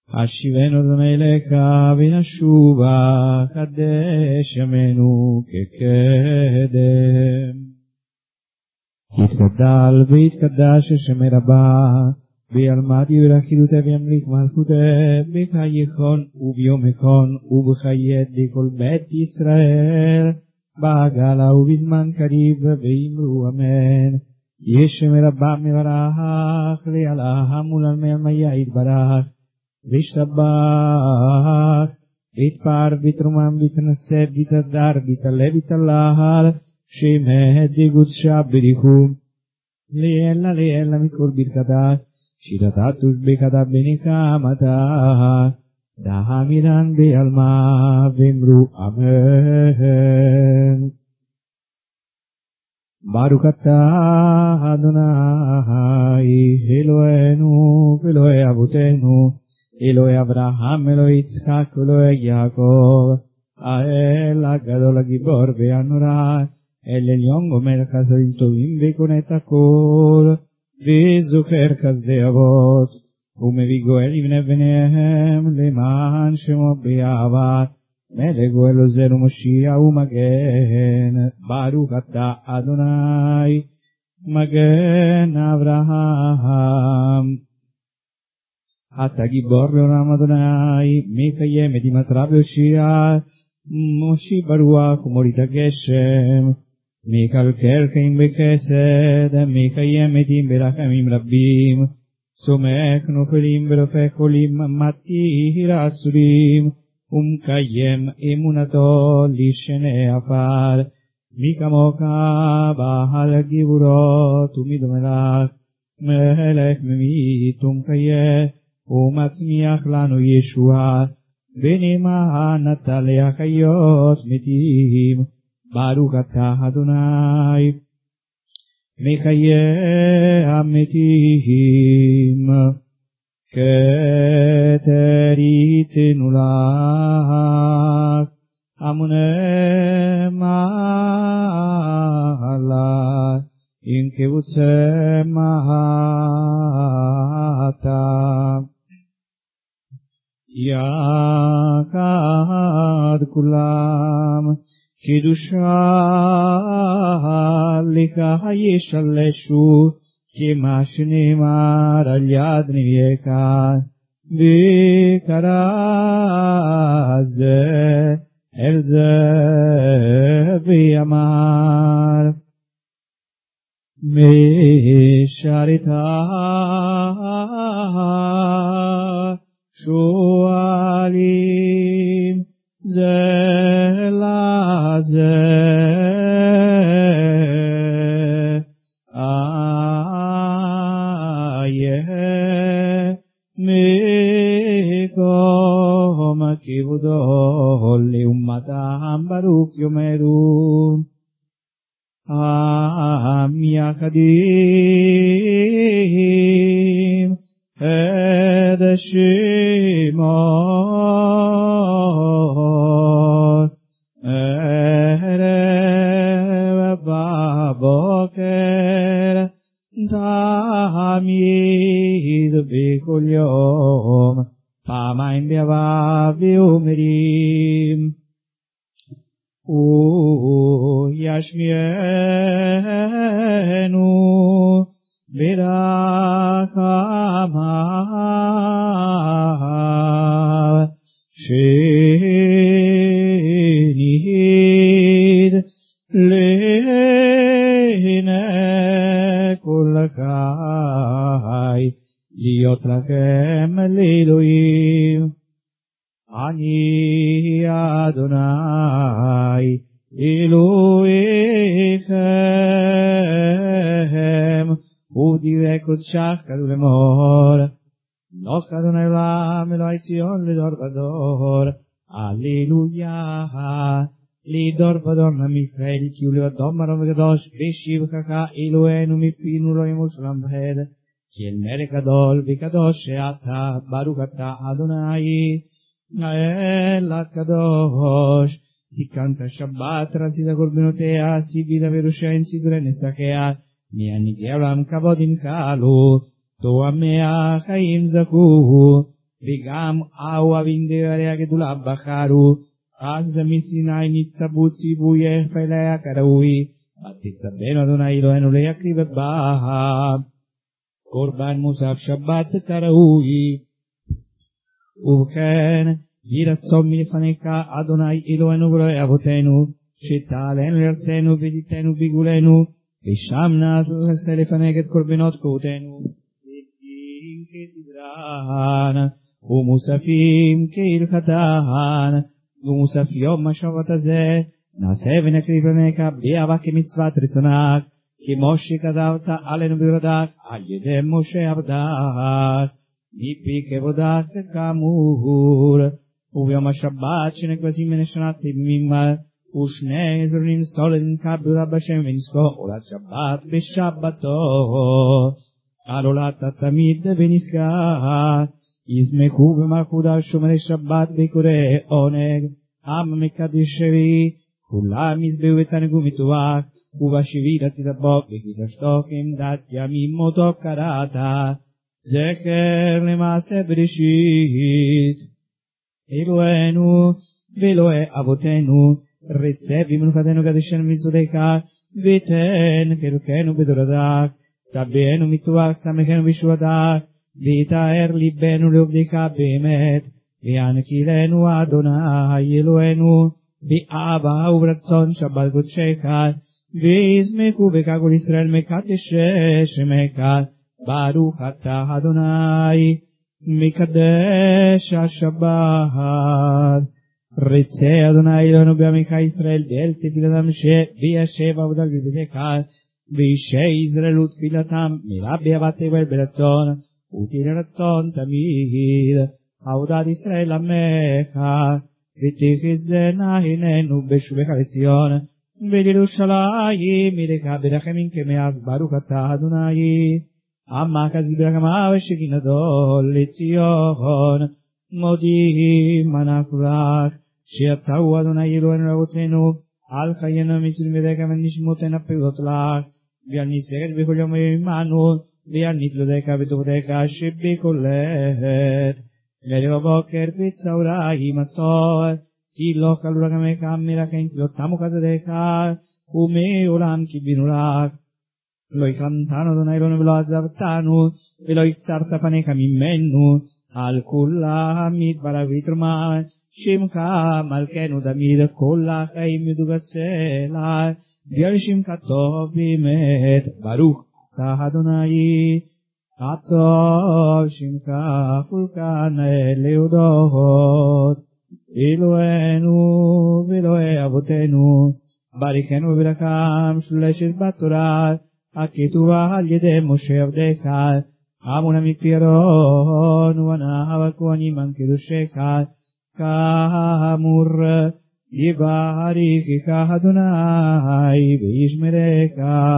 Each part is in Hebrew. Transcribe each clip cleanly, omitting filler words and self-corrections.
השיבנו אדוני אליך ונשובה קדש ימינו כקדם. יתגדל ויתקדש השם רבה וילמד ירחילותה וימליך מלכותה בחייכון וביומכון ובחיית לכל בית ישראל בעגלה ובזמן קריב ואמרו אמן. ישם רבה מברך לעלה מול המלמיה יתברך וישתבח ויתפאר ויתרומם ויתנשא ויתהדר ויתעלה ויתהלל שמד וגודשה בריחו לעילא מכל ברכתה שירתה תושבחתה בנקמתה דהמירן בעלמא ואמרו אמן. ברוך אתה אדוני אלוהינו ואלוהי אבותינו אלוהי אברהם אלוהי יצחק אלוהי יעקב האל הגדול הגיבור והנורא אל עליון גומר חסדים טובים וקונה את הכל וזוכר חסדי אבות ומביא גואל לבני בניהם למען שמו באהבה מלך גואל עוזר ומושיע ומגן. ברוך אתה אדוני מגן אברהם. אתה גיבור לעולם אדוני מקיים את מטרה ויושיע מושיע ברוח ומוריד הגשם מקלקל חיים בחסד מקיים עדים ברחמים רבים סומך נופלים ורופא חולים מתיר אסורים ומקיים אמונתו לשני עפר. מי כמוך בעל גבורות ומדמלך מלך ממית ומחיה ומצמיח לנו ישועה ונאמן נתן להחיות מתים. ברוך אתה אדוני מחיה המתים. כתר ייתנו לך המוני מעלה עם כבוצי מטה יחד כולם קדושה לך ישלשו כמה שנאמר על יד נביאך וקרא זה אל זה ויאמר משרתה שואלים זה לזה מקום כבודו לאומתם ברוך יאמרו העם יחדים את שמו ערב בבוקר תמיד בכל יום פעמיים ביבוא ואומרים ישמיענו ברחמיו שנהיד לעיני כל חי להיות לכם לאלוהים. אני אדוני אלוהיכם ודברי קודשך כתוב לאמור נוח אדוני עולם אלוהי ציון לדור ודור הללויה לדור ודור נמיכאל כי הוא לאדום מרום וקדוש בשבחך אלוהינו מפינו לא ימוש עולם ועד כי אל מלך גדול וקדוש שאתה ברוך אתה אדוני האל הקדוש תיקנת שבת רצית קורבנותיה סיבית וראשין סידורי נסחיה מעניגי עולם כבוד ינקלו תואמי החיים זכו וגם אוהבים דריה גדולה בחרו, אז מסיני נצטבו ציווייך אליה כראוי, ותצווינו אדוני אלוהינו להקריב בה קורבן מוסף שבת כראוי. ובכן, יהי רצון מלפניך אדוני אלוהינו ואלוהי אבותינו, שתעלנו לארצנו ותיתנו בגבולנו, ושם נעשה לפניך את קורבנות קהותנו, דתיים כסדרן, ומוספים כהלכתן, ומוסף יום השבת הזה, נעשה ונקריב לפניך באהבה כמצוות רצונך, כמו שכתבת עלינו בירודך, על ידי משה עבדך, מפי כבודך כאמור. וביום השבת שנקבזים מנשנת תמימה, ושני אזורים סולן כבודה בשם ונזכור עולת שבת בשבתו, על עולת תמיד ונזכר, יזמחו במלכותה שומרי שבת ביקורי עונג, עם מקדש שבי, כולם יזבחו ותענגו מטווח, ובשביעי רצית בו וקידשתו כעמדת ימים מותו קראת, זכר למעשה בראשית. אלוהינו ואלוהי אבותינו, רצה במנוחתנו קדשנו מצוותיך, ותן חלקנו בדורתך, צווינו מטווח שמחנו בישועתך, ויטהר ליבנו לעובדך באמת, ויענקילנו אדוני אלוהינו באהבה וברצון שבת קודשך, וישמחו בך כל ישראל מקדש שמך, ברוך אתה אדוני מקדש השבת. רצה אדוני אלוהינו בעמך ישראל ואל תפילתם וישב עבודה בביתך, ואישי ישראל ותפילתם מרבי אהבת תבל ברצון ותראה רצון תמיד, עבודת ישראל עמך, ותחזינה עינינו בשובך לציון ולירושלים עירך ברחמים כמאז, ברוך אתה אדוני עמך זברחמה ושכינתו לציון. מודים אנחנו לך שאתה הוא אדוני אלוהינו לאבותינו, על חיינו מסורים ידיך ונשמותינו פעולות לך, ועל ניסרת בכל יום עמנו, ועל נתלותיך וטובותיך שבכל עת. וערב בוקר בצהריים עטור, כי לא כלו רחמיך מלכן, כי לא תמו חסדיך, ומעולם קיווינו לך. לא החרמתנו אדוני אלוהינו ולא עזבתנו, ולא הסתרת פניך ממנו, על כולם יתברך ויתרומם שמך מלכנו תמיד, כל החיים ידעו בסלע, ועל שמך טוב באמת, ברוך אתה אדוני הטוב שמך כולכן להודות. אלוהינו ואלוהי אבותינו, ברכנו בברכם שלושת בתורה הכתובה על ידי משה עבדך, אמונה מפי אהרון ובניו הכהנים על קדושך, כאמור יברכך אדוני וישמרך.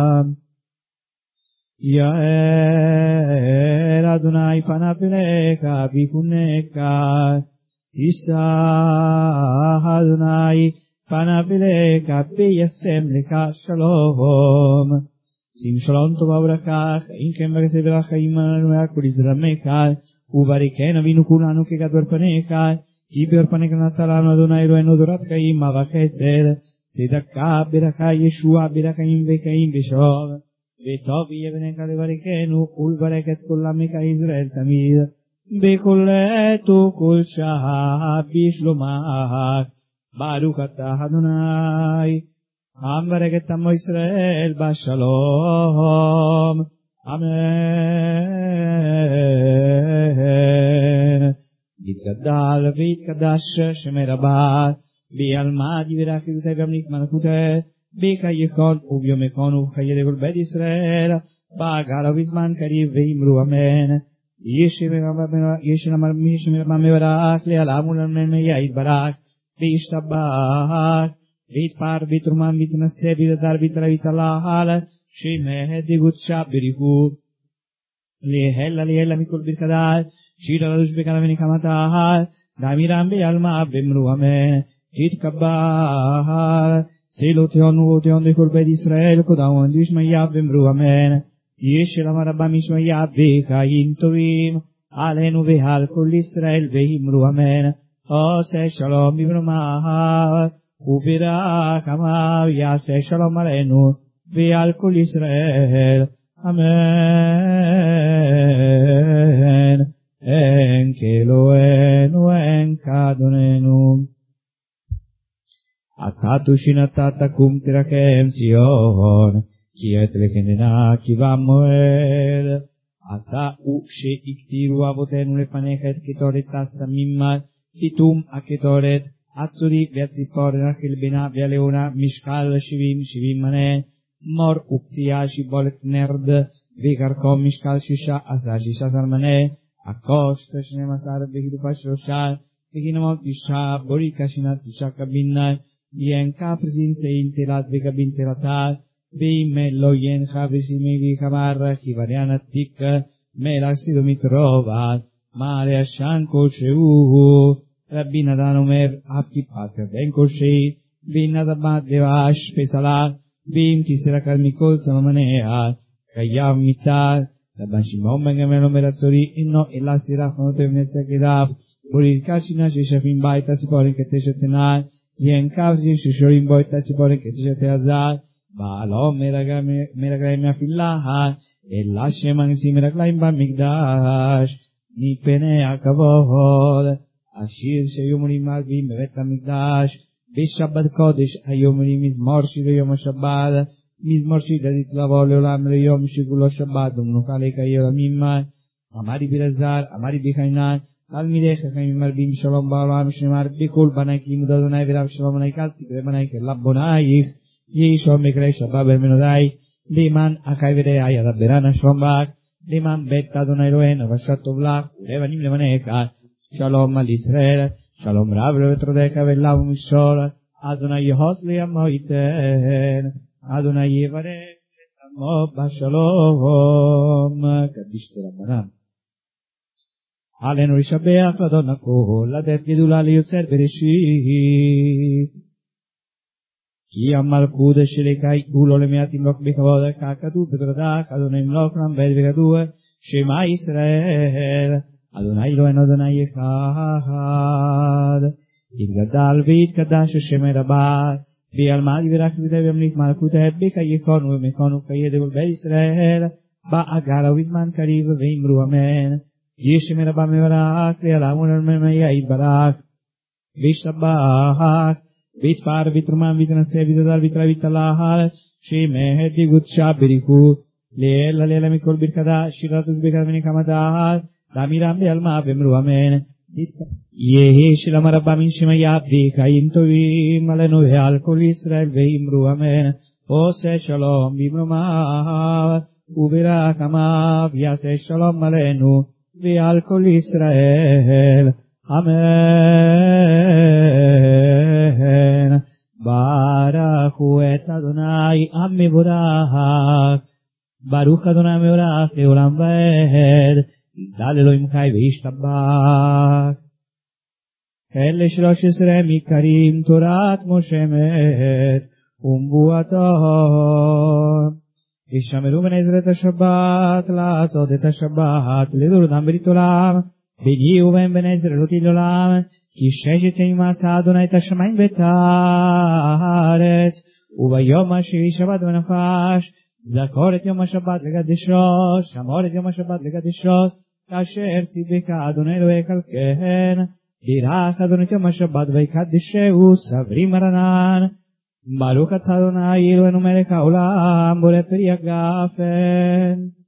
יאר אדוני פניו אליך ויחונך, יישא אדוני פניו אליך וישם לך שלום. שים שלום טובה וברכה, חיים כן וחסד וחיים עלינו כל יזרמך, וברכנו אבינו כולנו כגדול פניך, כי באור פניך נתת לנו אדוני אלוהינו תורת חיים וחסד, צדקה ברכה ישועה ברחמים וחיים ושוב, וטוב יהיה בניך לברכנו ולברך את כל עמך ישראל תמיד, בכל עת וכל שעה בשלומך. ברוך אתה אדוני המברך את עמו ישראל בשלום, אמן. יתגדל ויתקדש שמי רבה, וילמד יברך ידותי במליך מלכותי, בחיי וביום יכון ובחיי כל בית ישראל, בהגל ובזמן קריב ואמרו אמן. ישם מי שמרבה מברך לעולם ולעולם יתברך וישתבח, ויתפאר ויתרומם ויתנשא ויתהדר ויתעלה שמי דגודשה בריחו להלה מכל ברכתה, שיר לדוש בקלה ונקמתה, דמירם בעלמה ואמרו אמן. תתקבל צילותיון ובותיון לכל בית ישראל, קודמון דשמיא ואמרו אמן. ישל אמר רבה משמיא וחיים טובים, עלינו ועל כל ישראל ואמרו אמן. עושה שלום בברכה וברחמיו יעשה שלום עלינו ועל כל ישראל. אמן. אין כאלוהינו אין כאדוננו. אתה תושינתה תקום תרקם ציון כי את לקננה קיבה מועד. אתה הוא שהקטירו אבותינו לפניך את קטורת הסמימה פיתום הקטורת הצוריק והציפורן החלבנה והלאונה משקל 70 מנה מור ופציעה שיבולת נרד וקרקו משקל 16 מנה הקושט 12 וגדופה 3 וגינמות 9 בוריקה שינת 9 קבינה ינקה פרזין סאין תלת וקבין תלתה ואם לא ינחה וסימי וחמר חיווריאן עתיק מלך סידומית רובת מעלה עשן כלשהו. רבי נתן אומר הפקיפת בן כלשהי בנדבת דבש פסלה ואם כיסרה כאן מכל סממניה חייב מיתה. רבן שמעון בן גמליאל אומר הצורי אינו אלא סירה חנותו ונצח ידיו בורירכה שינה ששפים בה את הציפורן כתשת עיני ינקב זין ששורים בו את הציפורן כתשת העזר בעלו מרגליים מהפילה אלא שמנצים מרגליים במקדש מפני הכבוד. השיר שהיו אומרים מערבים בבית המקדש בשבת קודש היו אומרים מזמור שיר יום השבת מזמור שיר דתית לבוא לעולם ליום שכולו שבת ומנוחה לחיי עולמים. אמרי ברזל אמרי בחינן תלמידי חכמים מרבים שלום בעולם שנאמר בכל בנייך לימוד אדוני ורב שלום בנייך אל תקרא בנייך אליו בונייך יהי שלום מקראי שבת במנודייך למען אחי ורעי אדברנה שלום בך למען בית אדוני אלוהינו ושת טוב לך ולבנים לבניך שלום על ישראל שלום רב לבתרודך ולאו ומשול אדוני יחוס לימו ייתן אדוני יברך את עמו בשלום. קדיש דרבנן. עלינו לשבח לאדון הכל לתת גדולה ליוצר בראשית כי המלכות שלך הוא לא למעט ימלוך בכבוד ככתוב בתורתך אדוני ימלוך רם בעת וגדול שמע ישראל אדוני אלוהינו אדוני אחד יתגדל ויתקדש השם רבה ויעלמד ויברך וימליך מלכות בך יכון ומכון כידע בית ישראל בעגל ובזמן קריב ואמרו אמן. ישם רבה מברך לעולם ולעולמי יתברך וישתבח ויתפאר ויתרומם ויתנשא ויתהדר ויתרא ויתהלל שמעת וגודשה בריחו לעילא מכל ברכתה שירת וברכת ונקמתה תמירם בעלמא ואמרו אמן. יהי שלום רבה מן שמיא וחיים טובים עלינו ועל כל ישראל ואמרו אמן. עושה שלום במרומיו וברחמיו יעשה שלום עלינו ועל כל ישראל אמן. ברכו את אדוני המבורך ברוך אדוני המבורך לעולם ועד יגדל אלוהים חי וישתבח. אלה 13 מקרים תורת משה מת ונבואתו ישמרו בני ישראל את השבת לעשות את השבת לדורתם ברית עולם והגיעו בהם בני ישראל אותי לעולם כי 6 ימים עשה אדוני את השמיים ואת הארץ וביום השביעי שבת ונפש זכור את יום השבת לקדשו שמור את יום השבת לקדשו כאשר ציווך אדוני אלוהיך על כן בירך אדוני את יום השבת ויקדשהו סברי מרנן. ברוך אתה אדוני אלוהינו מלך העולם בורא פרי הגפן